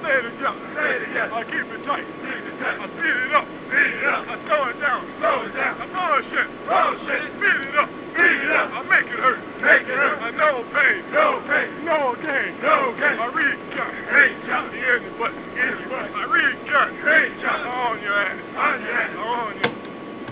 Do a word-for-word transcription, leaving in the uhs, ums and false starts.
say it again. Say it again. I keep it tight. Keep it tight. I speed it up. Speed it up. I slow it down. Slow it down. I throw shit. Throw shit. Speed it up. Speed it up. I make it hurt. Make it hurt. I know pain. No pain. No gain. No gain. I read gun. Read gun. The end, but End, but I read gun. Read gun. On your ass. On your ass. On your